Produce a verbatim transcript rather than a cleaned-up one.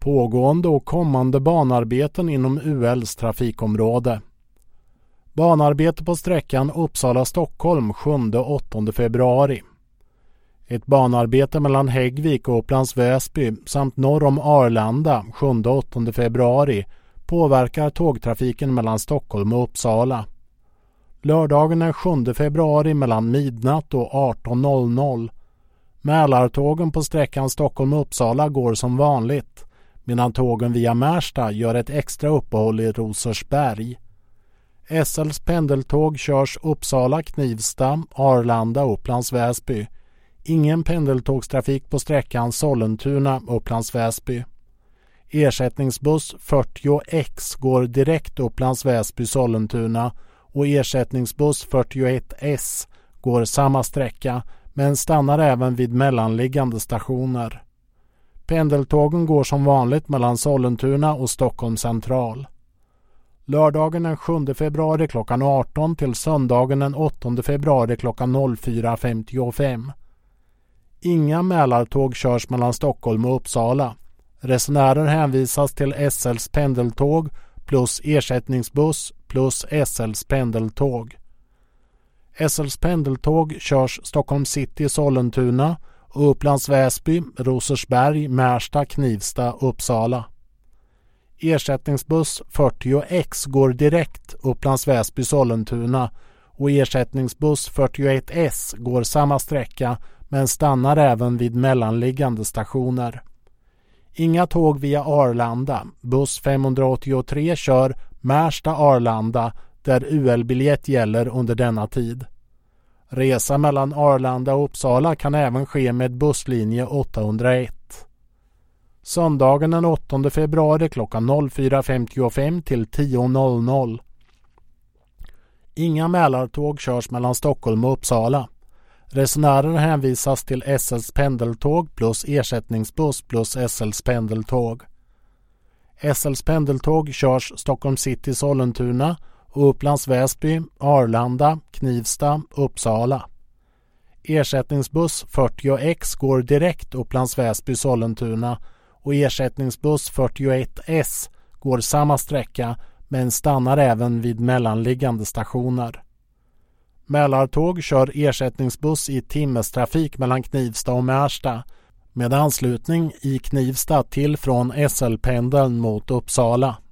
Pågående och kommande banarbeten inom U L:s trafikområde. Banarbete på sträckan Uppsala-Stockholm sjunde och åttonde februari. Ett banarbete mellan Häggvik och Upplands Väsby samt norr om Arlanda sjunde och åttonde februari påverkar tågtrafiken mellan Stockholm och Uppsala. Lördagen den sjunde februari mellan midnatt och arton noll noll. Mälartågen på sträckan Stockholm-Uppsala går som vanligt, medan tågen via Märsta gör ett extra uppehåll i Rosersberg. S L:s pendeltåg körs Uppsala, Knivsta, Arlanda, Upplands Väsby. Ingen pendeltågstrafik på sträckan Sollentuna, Upplands Väsby. Ersättningsbuss fyrtio X går direkt Upplands Väsby, Sollentuna och ersättningsbuss fyrtioett S går samma sträcka men stannar även vid mellanliggande stationer. Pendeltågen går som vanligt mellan Sollentuna och Stockholm central. Lördagen den sjunde februari klockan arton till söndagen den åttonde februari klockan fyra femtiofem. Inga Mälartåg körs mellan Stockholm och Uppsala. Resenärer hänvisas till S L:s pendeltåg plus ersättningsbuss plus S L:s pendeltåg. S L:s pendeltåg körs Stockholm City, Sollentuna och Upplands Väsby, Rosersberg, Märsta, Knivsta, Uppsala. Ersättningsbuss fyrtio X går direkt Upplands Väsby, Sollentuna och ersättningsbuss fyrtioett S går samma sträcka men stannar även vid mellanliggande stationer. Inga tåg via Arlanda. Buss femhundraåttiotre kör Märsta-Arlanda där U L-biljett gäller under denna tid. Resa mellan Arlanda och Uppsala kan även ske med busslinje åttahundraett. Söndagen den åttonde februari klockan fyra femtiofem till tio noll noll. Inga Mälartåg körs mellan Stockholm och Uppsala. Resenärer hänvisas till S L:s pendeltåg plus ersättningsbuss plus S L:s pendeltåg. S L:s pendeltåg körs Stockholm City, Sollentuna och Upplands Väsby, Arlanda, Knivsta, Uppsala. Ersättningsbuss fyrtio X går direkt Upplands Väsby, Sollentuna och ersättningsbuss fyrtioett S går samma sträcka men stannar även vid mellanliggande stationer. Mälartåg kör ersättningsbuss i timmestrafik mellan Knivsta och Märsta med anslutning i Knivsta till från S L-pendeln mot Uppsala.